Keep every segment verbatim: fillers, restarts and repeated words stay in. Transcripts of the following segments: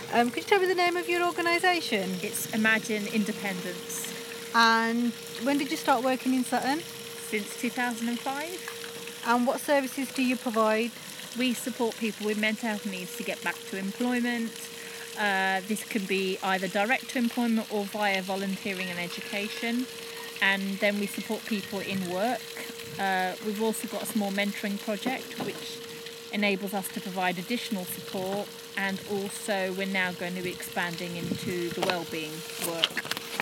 Um, could you tell me the name of your organisation? It's Imagine Independence. And when did you start working in Sutton? Since two thousand five. And what services do you provide? We support people with mental health needs to get back to employment. Uh, this can be either direct to employment or via volunteering and education. And then we support people in work. Uh, we've also got a small mentoring project which enables us to provide additional support, and also we're now going to be expanding into the wellbeing work.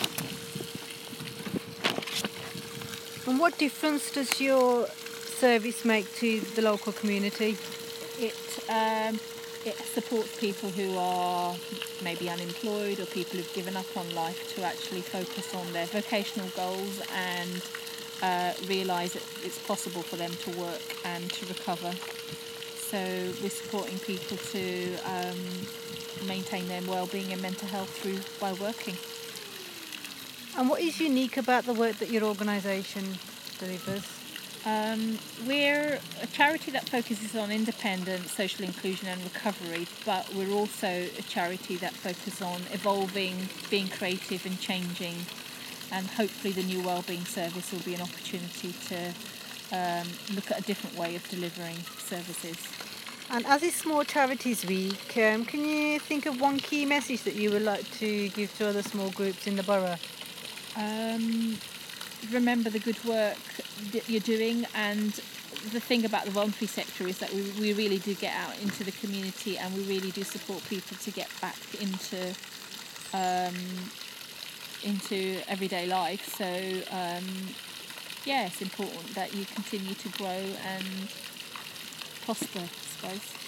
And what difference does your service make to the local community? It um, it supports people who are maybe unemployed or people who've given up on life to actually focus on their vocational goals and uh, realise that it's possible for them to work and to recover. So we're supporting people to um, maintain their well-being and mental health through by working. And what is unique about the work that your organisation delivers? Um, we're a charity that focuses on independence, social inclusion and recovery, but we're also a charity that focuses on evolving, being creative and changing, and hopefully the new wellbeing service will be an opportunity to um, look at a different way of delivering services. And as it's Small Charities Week, um, can you think of one key message that you would like to give to other small groups in the borough? Um, remember the good work that you're doing, and the thing about the voluntary sector is that we, we really do get out into the community and we really do support people to get back into um, into everyday life. So um, yeah, it's important that you continue to grow and prosper, I suppose.